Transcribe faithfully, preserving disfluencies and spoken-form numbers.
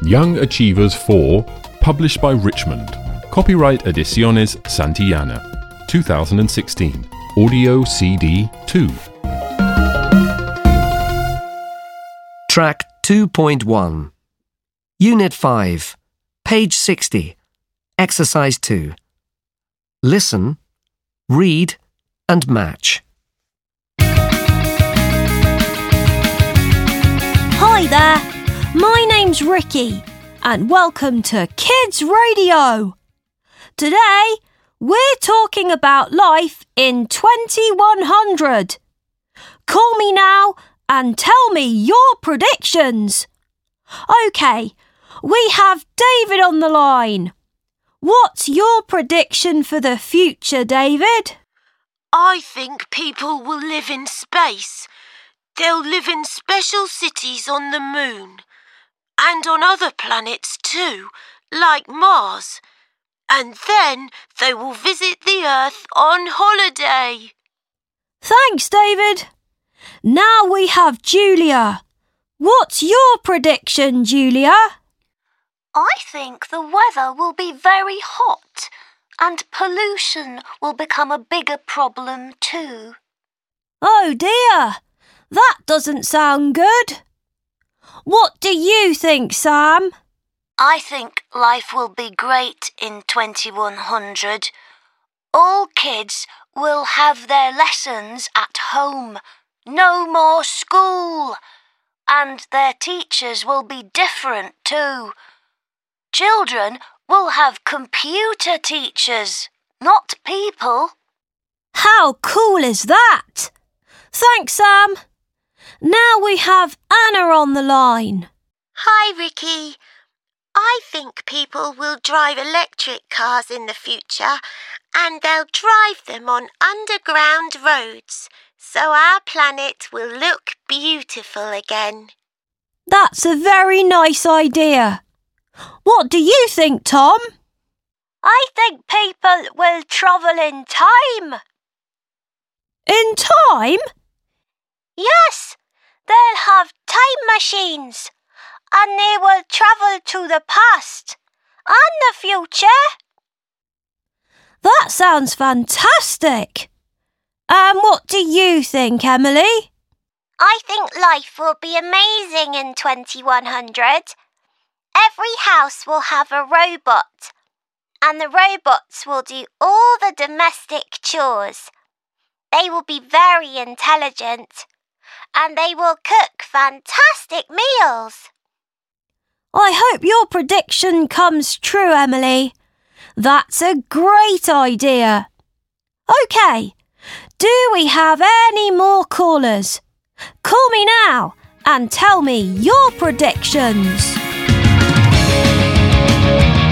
Young Achievers four, published by Richmond. Copyright Ediciones Santillana, two thousand sixteen. Audio C D two. Track two point one. Unit five, page sixty. Exercise two. Listen, read and match. Hi there, my name's Ricky and welcome to Kids Radio. Today, we're talking about life in twenty-one hundred. Call me now and tell me your predictions. OK, we have David on the line. What's your prediction for the future, David? I think people will live in space. They'll live in special cities on the moon. And on other planets too, like Mars. And then they will visit the Earth on holiday. Thanks, David. Now we have Julia. What's your prediction, Julia? I think the weather will be very hot and pollution will become a bigger problem too. Oh dear, that doesn't sound good. What do you think, Sam? I think life will be great in twenty-one hundred. All kids will have their lessons at home. No more school. And their teachers will be different too. Children will have computer teachers, not people. How cool is that? Thanks, Sam. Now we have Anna on the line. Hi, Ricky. I think people will drive electric cars in the future and they'll drive them on underground roads, so our planet will look beautiful again. That's a very nice idea. What do you think, Tom? I think people will travel in time. In time? Yes, they'll have time machines and they will travel to the past and the future. That sounds fantastic. And um, what do you think, Emily? I think life will be amazing in twenty-one hundred. Every house will have a robot, and the robots will do all the domestic chores. They will be very intelligent, and they will cook fantastic meals. I hope your prediction comes true, Emily. That's a great idea. OK, do we have any more callers? Call me now and tell me your predictions.